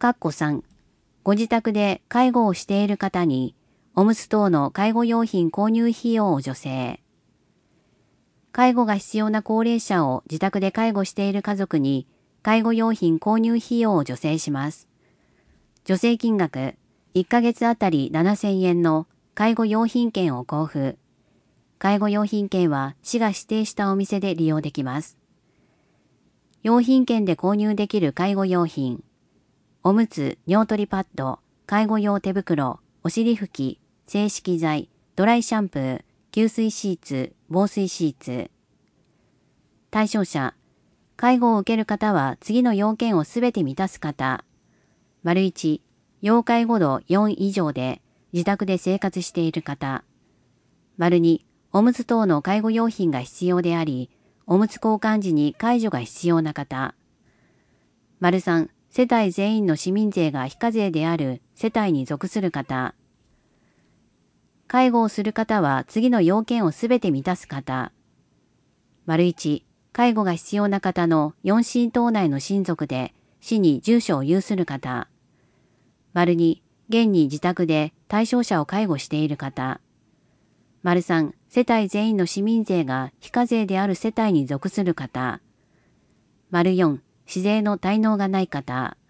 3、ご自宅で介護をしている方に、おむつ等の介護用品購入費用を助成。介護が必要な高齢者を自宅で介護している家族に、介護用品購入費用を助成します。助成金額、1ヶ月あたり7000円の介護用品券を交付。介護用品券は市が指定したお店で利用できます。用品券で購入できる介護用品。おむつ、尿取りパッド、介護用手袋、お尻拭き、整色剤、ドライシャンプー、吸水シーツ、防水シーツ。対象者、介護を受ける方は次の要件をすべて満たす方。1、要介護度4以上で自宅で生活している方。2、おむつ等の介護用品が必要であり、おむつ交換時に介助が必要な方。3、世帯全員の市民税が非課税である世帯に属する方。介護をする方は次の要件をすべて満たす方。1、介護が必要な方の4親等内の親族で市に住所を有する方。2、現に自宅で対象者を介護している方。3、世帯全員の市民税が非課税である世帯に属する方。4、市税の滞納がない方。